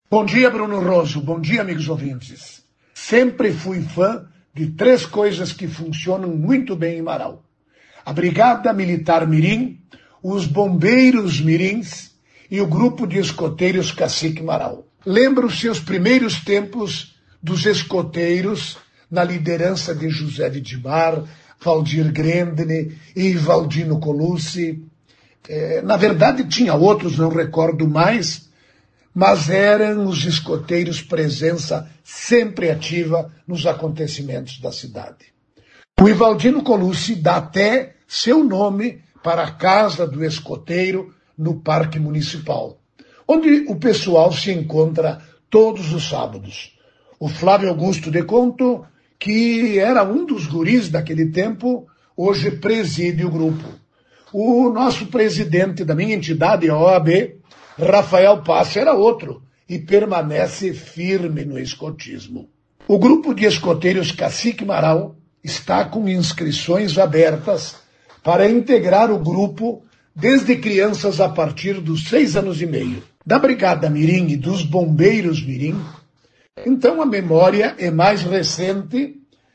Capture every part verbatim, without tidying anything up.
Bom dia, Bruno Roso. Bom dia, amigos ouvintes. Sempre fui fã de três coisas que funcionam muito bem em Marau: a Brigada Militar Mirim, os Bombeiros Mirins e o Grupo de Escoteiros Cacique Marau. Lembro os seus primeiros tempos dos escoteiros na liderança de José Vidimar, Valdir Grendene e Valdino Colucci. É, na verdade, tinha outros, não recordo mais, mas eram os escoteiros presença sempre ativa nos acontecimentos da cidade. O Ivaldino Colucci dá até seu nome para a Casa do Escoteiro no Parque Municipal, onde o pessoal se encontra todos os sábados. O Flávio Augusto de Conto, que era um dos guris daquele tempo, hoje preside o grupo. O nosso presidente da minha entidade, a O A B, Rafael Passo, era outro e permanece firme no escotismo. O grupo de escoteiros Cacique Marau está com inscrições abertas para integrar o grupo desde crianças a partir dos seis anos e meio. Da Brigada Mirim e dos Bombeiros Mirim, então a memória é mais recente,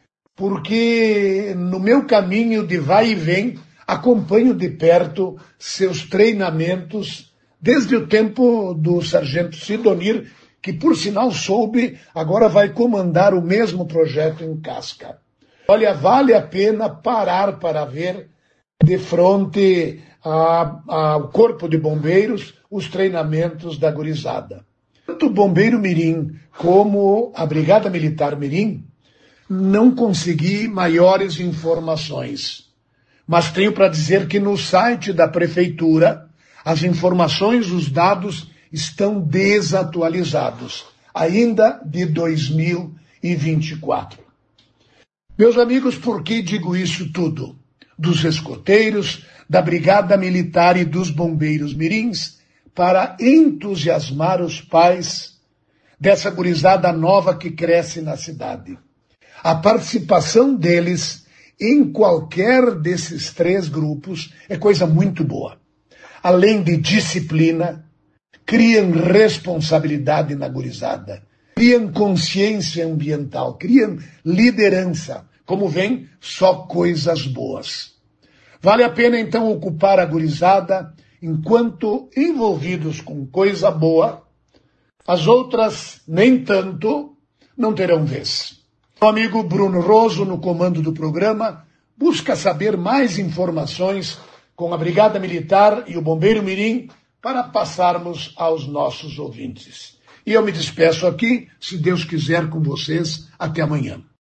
porque no meu caminho de vai e vem acompanho de perto seus treinamentos desde o tempo do sargento Sidonir, que por sinal soube, agora vai comandar o mesmo projeto em Casca. Olha, vale a pena parar para ver de frente a, ao Corpo de Bombeiros os treinamentos da gurizada. Tanto o Bombeiro Mirim como a Brigada Militar Mirim não consegui maiores informações, mas tenho para dizer que no site da Prefeitura as informações, os dados estão desatualizados, ainda de dois mil e vinte e quatro. Meus amigos, por que digo isso tudo? Dos escoteiros, da Brigada Militar e dos Bombeiros Mirins, para entusiasmar os pais dessa gurizada nova que cresce na cidade. A participação deles em qualquer desses três grupos é coisa muito boa. Além de disciplina, criam responsabilidade na gurizada, criam consciência ambiental, criam liderança. Como vem, só coisas boas. Vale a pena, então, ocupar a gurizada enquanto envolvidos com coisa boa, as outras, nem tanto, não terão vez. O amigo Bruno Roso, no comando do programa, busca saber mais informações com a Brigada Militar e o Bombeiro Mirim para passarmos aos nossos ouvintes. E eu me despeço aqui, se Deus quiser, com vocês, até amanhã.